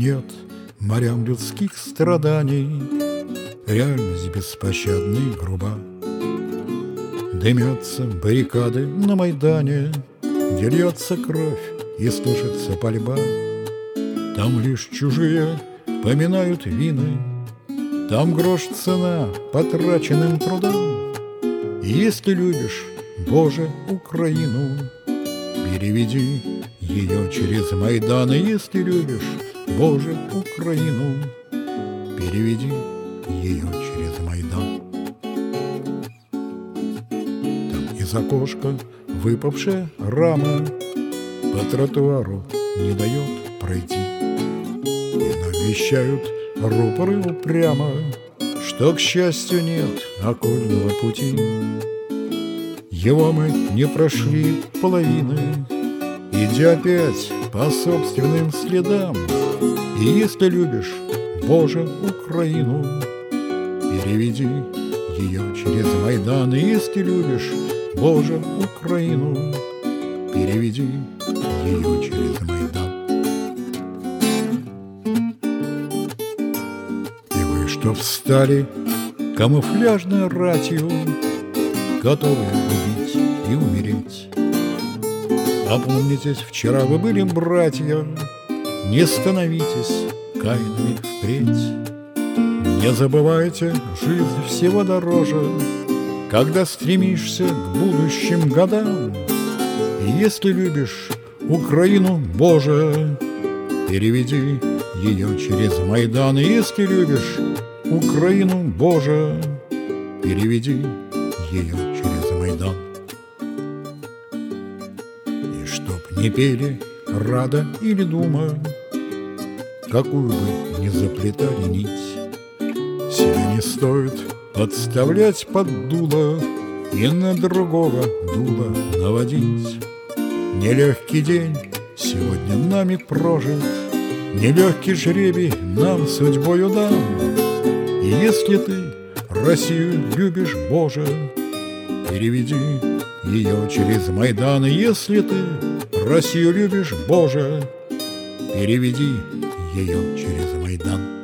нет морям людских страданий, реальность беспощадна и груба. Дымятся баррикады на Майдане, где льется кровь и слышится пальба. Там лишь чужие поминают вины, там грош цена потраченным трудам. И если любишь, Боже, Украину, переведи ее через Майдан. И если любишь, Боже, Украину, переведи ее через Майдан. Там из окошка выпавшая рама по тротуару не дает пройти. И нам вещают рупоры упрямо, что, к счастью, нет окольного пути. Его мы не прошли половины, идя опять по собственным следам. И если любишь, Боже, Украину, переведи ее через Майдан. И если любишь, Боже, Украину, переведи ее через Майдан. И вы, что встали камуфляжной ратью, готовые убить и умереть, опомнитесь, вчера вы были братья, не становитесь Каинами впредь. Не забывайте, жизнь всего дороже, когда стремишься к будущим годам. И если любишь Украину, Боже, переведи ее через Майдан. И если любишь Украину, Боже, переведи ее через Майдан. И чтоб не пели Рада или Дума, какую бы ни заплетали нить, себя не стоит подставлять под дуло и на другого дула наводить. Нелегкий день сегодня нами прожит, нелегкий жребий нам судьбою дан. И если ты Россию любишь, Боже, переведи ее через Майдан. И если ты Россию любишь, Боже, переведи ее через Майдан.